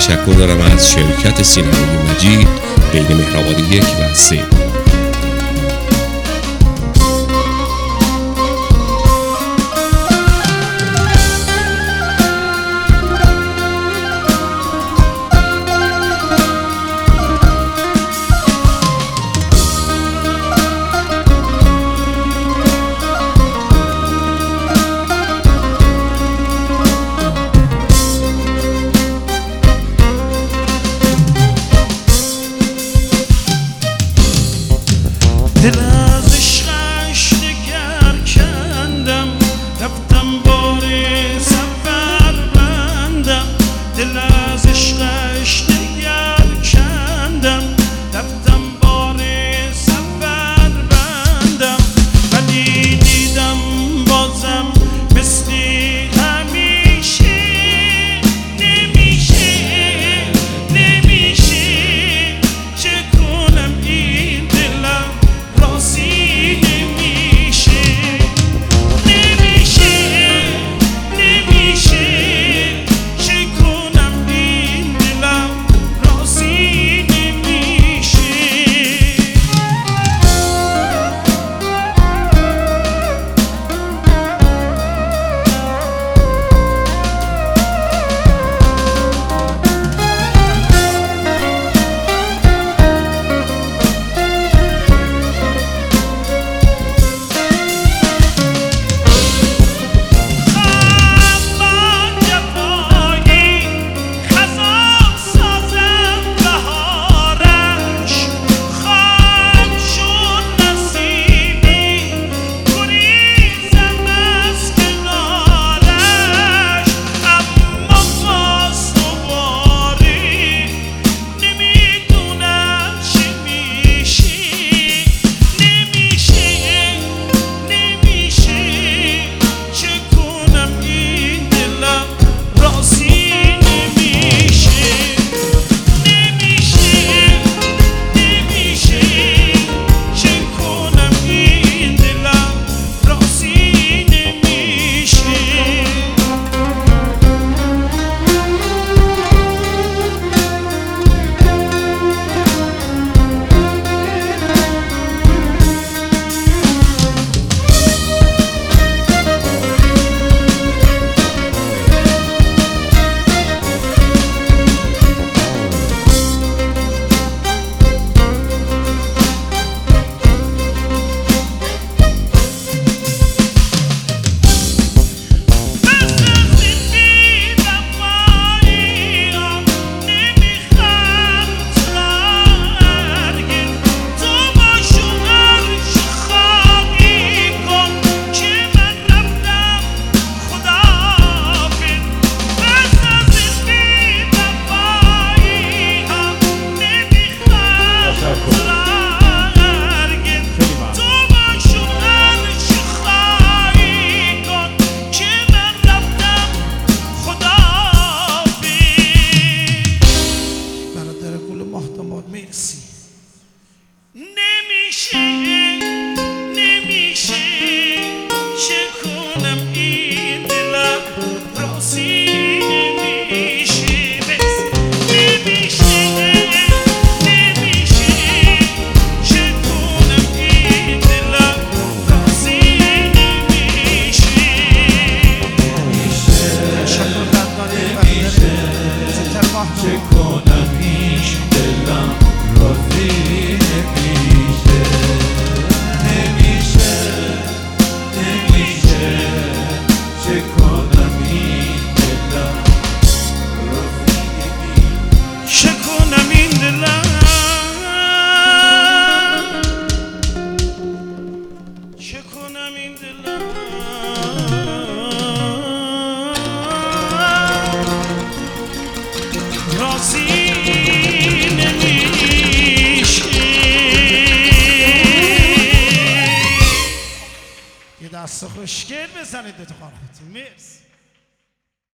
تشکر دارم از شرکت سینمای مجید بین مهرآباد 1 و 3. دل از عشقش دگر کندم، رفتم بار سفر بندم. دل از عشقش دگر کندم، رفتم بار سفر بندم. ولی دیدم بازم مثلی همیشه نمیشه چه کنم این دلم راضی نمیشه چه کنم این دلم راضی نمیشه. دست خوشگل بزنید به تو خانمتون. مرسی.